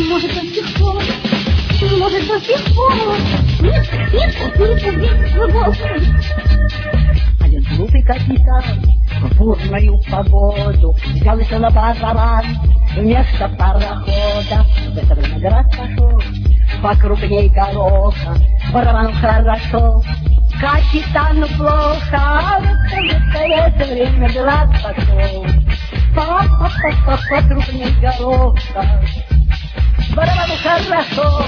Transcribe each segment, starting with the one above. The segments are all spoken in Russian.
Может, до сих пор. Может, до сих пор. Нет, один глупый капитан в бурную погоду взялся на барабан вместо парохода. В это время град пошел покрупней гороха. Барабану хорошо, капитану плохо, а в это время град пошел покрупней гороха. Барабану хорошо,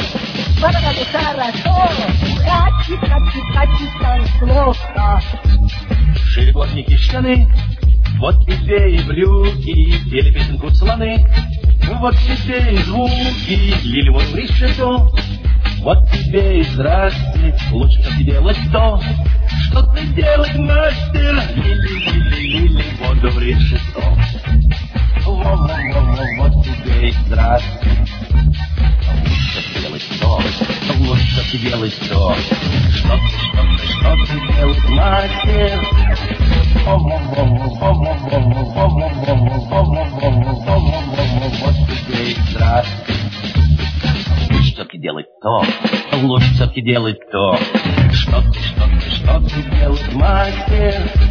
капитан плохо. Шили плотники штаны, вот тебе и брюки, пели песенку слоны, вот тебе и звуки, лили вот в решето. Вот тебе и здрасте, лучше как тебе делать то, что ты делать мастер, лили, воду в решето. Вот тебе и здрасте, лучше делать то, что ты делать мастер. Вот тебе и здрасте. Лучше все-таки делать то, лучше все-таки делать то, что ты делать мастер.